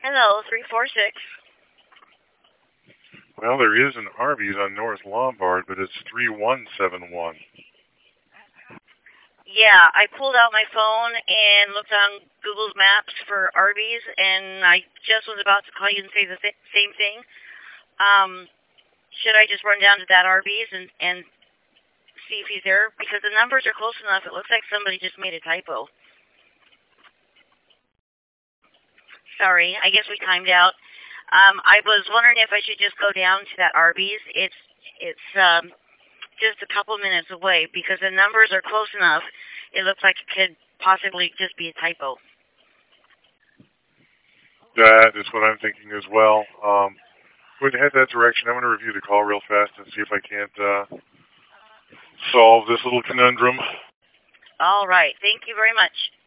Hello, 346. Well, there is an Arby's on North Lombard, but it's 3171. Yeah, I pulled out my phone and looked on Google Maps for Arby's, and I just was about to call you and say the same thing. Um, should I just run down to that Arby's and see if he's there? Because the numbers are close enough. It looks like somebody just made a typo. Sorry, I guess we timed out. I was wondering if I should just go down to that Arby's. It's just a couple minutes away because the numbers are close enough. It looks like it could possibly just be a typo. That is what I'm thinking as well. Going to head that direction. I'm going to review the call real fast and see if I can't solve this little conundrum. All right. Thank you very much.